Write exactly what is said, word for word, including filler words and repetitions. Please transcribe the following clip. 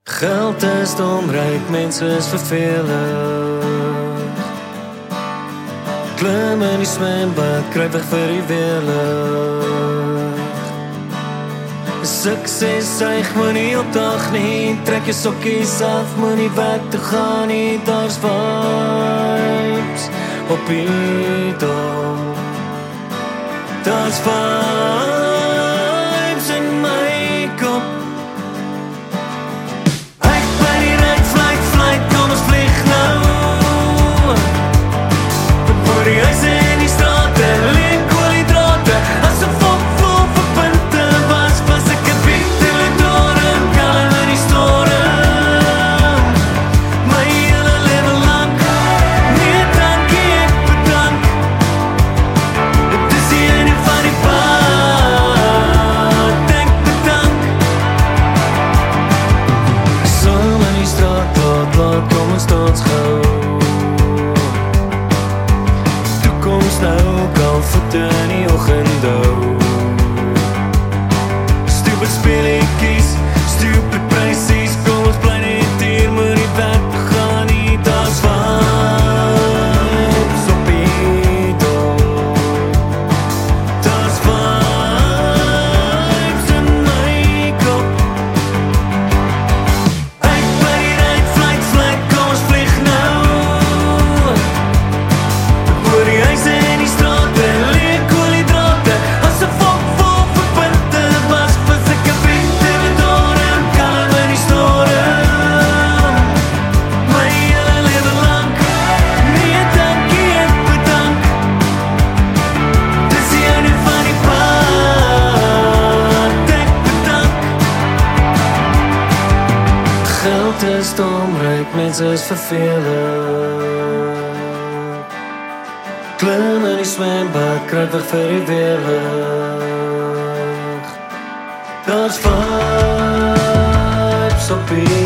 Geld is dom, ryk mense is vervelig. Klim in die swembad, kruip weg vir die weerlig. Sukses suig moenie opdag nie, trek jou sokkies af, moenie werk toe gaan nie, daar's vibes op die dom. Daar's vibes in my kop. Ek by die red flight, flight, kom ons vlieg nou. Voor die huise en die strate, leek koolhydrate, as 'n fok vol vir punte was, was ek 'n bietele dorm, kalm in die storm. My hele lewe lang, nee dankie, ek bedank. Dit is die ene van die pad, denk bedank. Saam in die straat, laat, laat, kom ons dans gauw. Toekoms nou, kal voete in die ochendou. Stupid speletjies, stupid prysies, kom ons bly net hier, moenie werk toe gaan nie, daar's vibes op die dom. Daar's vibes in my kop. Ek by die red flight, flight, kom ons vlieg nou. Voor die huise en die strate, leek koolhydrate, as 'n fok vol vir punte was, was ek 'n bietele dorm, kalm in die storm. My hele lewe lang, nee dankie, ek bedank. Dis die einde van die pad, ek bedank. Geld is dom, ryk mense is vervelig. Klim in die swembad, kruip weg vir die weerlig. Daar's vibes op die